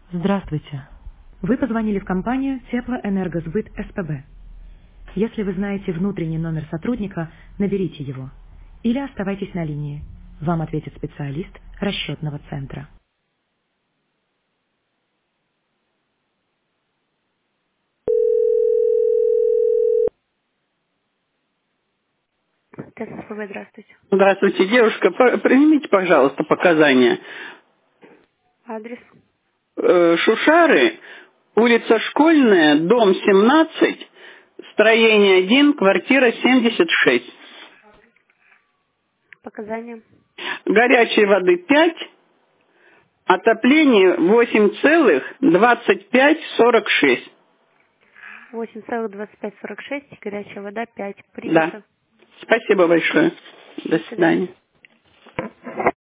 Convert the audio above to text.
Здравствуйте. Вы позвонили в компанию Теплоэнергосбыт СПБ. Если вы знаете внутренний номер сотрудника, наберите его. Или оставайтесь на линии. Вам ответит специалист расчетного центра. ТСПБ, здравствуйте. Здравствуйте, девушка. Примите, пожалуйста, показания. Адрес? Шушары, улица Школьная, дом 17, строение 1, квартира 76. Показания? Горячей воды 5, отопление 8,2546. 8,2546, горячая вода 5. Да. Принято. Спасибо большое. До До свидания. свидания.